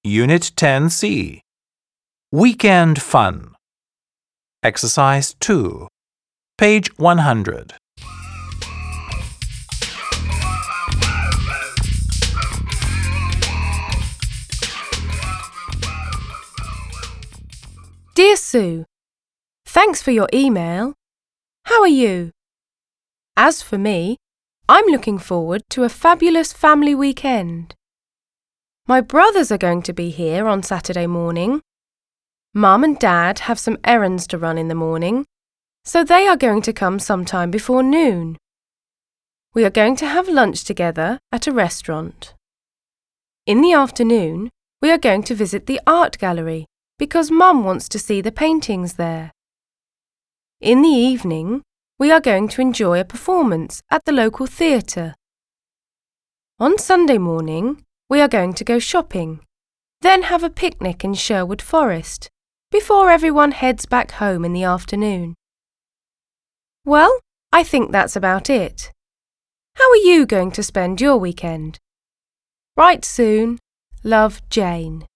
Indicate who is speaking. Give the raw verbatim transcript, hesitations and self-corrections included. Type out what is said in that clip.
Speaker 1: Unit ten C. Weekend Fun. Exercise two. Page one hundred.
Speaker 2: Dear Sue, thanks for your email. How are you? As for me, I'm looking forward to a fabulous family weekend. My brothers are going to be here on Saturday morning. Mum and Dad have some errands to run in the morning, so they are going to come sometime before noon. We are going to have lunch together at a restaurant. In the afternoon, we are going to visit the art gallery because Mum wants to see the paintings there. In the evening, we are going to enjoy a performance at the local theatre. On Sunday morning, we are going to go shopping, then have a picnic in Sherwood Forest, before everyone heads back home in the afternoon. Well, I think that's about it. How are you going to spend your weekend? Write soon. Love, Jane.